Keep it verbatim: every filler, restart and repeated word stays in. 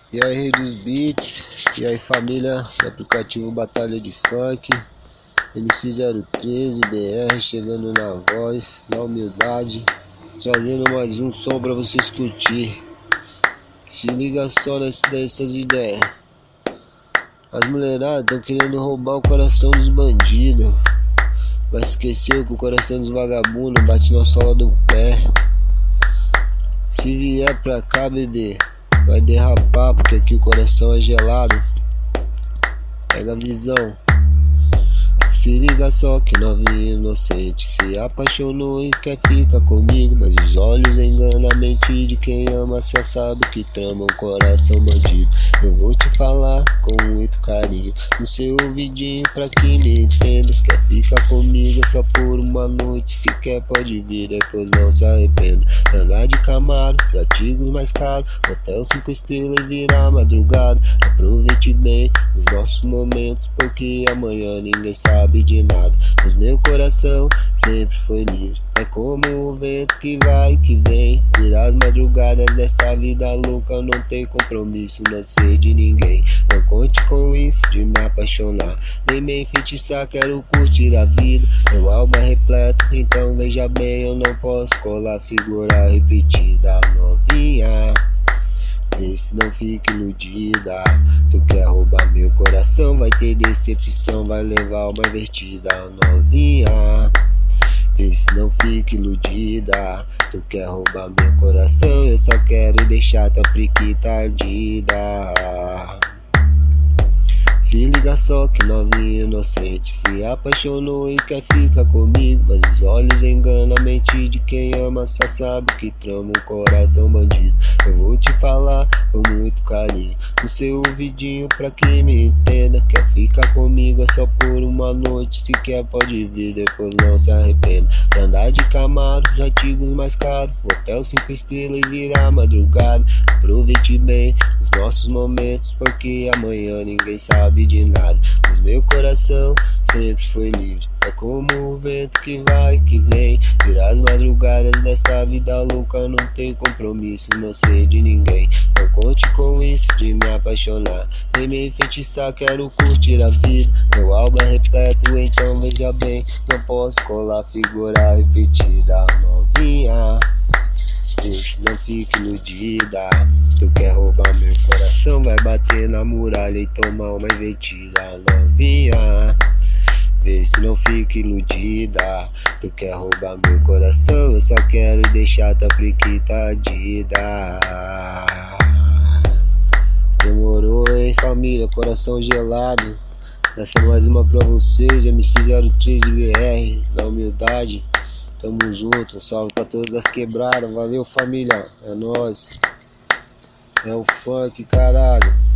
E aí, Rei dos Beats, e aí, família do aplicativo Batalha de Funk, M C zero treze B R chegando na voz, na humildade, trazendo mais um som pra vocês curtir. Se liga só nessas ideias. As mulheradas tão querendo roubar o coração dos bandidos, mas esqueceu que o coração dos vagabundos bate na sola do pé. Se vier pra cá, bebê, vai derrapar, porque aqui o coração é gelado. Pega a visão. Se liga só que novinho inocente se apaixonou e quer ficar comigo, mas os olhos enganam a mente de quem ama, só sabe que trama um coração bandido. Eu vou te falar com muito carinho no seu ouvidinho pra que me entenda. Quer ficar comigo só por uma noite, se quer pode vir, depois não se arrependa. Andar de Camaro, os artigos mais caros, hotel cinco estrelas e virar madrugada. Aproveite bem os nossos momentos, porque amanhã ninguém sabe de nada. Mas meu coração sempre foi livre, é como o vento que vai e que vem. Virar as madrugadas dessa vida louca, não tem compromisso, não sei de ninguém. Não conte com isso de me apaixonar, nem me enfeitiçar, quero curtir a vida. Meu álbum é repleto, então veja bem, eu não posso colar figura repetida. Novinha, vê se não fica iludida. Tu quer roubar meu coração, vai ter decepção, vai levar uma invertida. Novinha, vê se não fica iludida. Tu quer roubar meu coração, eu só quero deixar tua priquita ardida. Se liga só que novinho inocente se apaixonou e quer ficar comigo, mas os olhos enganam a mente de quem ama, só sabe que trama um coração bandido. Eu vou te falar com muito carinho no seu ouvidinho pra que me entenda. Quer ficar comigo é só por uma noite, se quer pode vir, depois não se arrependa. Andar de Camaro, os artigos mais caros, hotel cinco estrelas e virar madrugada. Aproveite bem os nossos momentos, porque amanhã ninguém sabe de nada. Mas meu coração sempre foi livre, é como o vento que vai e que vem. Virar as madrugadas dessa vida louca, não tem compromisso, não sei de ninguém. Não conte com isso de me apaixonar, nem me enfeitiçar, quero curtir a vida. Meu álbum é repleto, então veja bem, não posso colar figura repetida. Novinha, vê se não fica iludida. Tu quer roubar meu coração, vai bater na muralha e tomar uma invertida. Novinha, vê se não fica iludida. Tu quer roubar meu coração, eu só quero deixar tua priquita ardida. Demorou, hein, família, coração gelado. Essa é mais uma pra vocês, M C zero treze B R, na humildade. Tamo junto, um salve pra todas as quebradas. Valeu, família, é nóis. É o funk, caralho.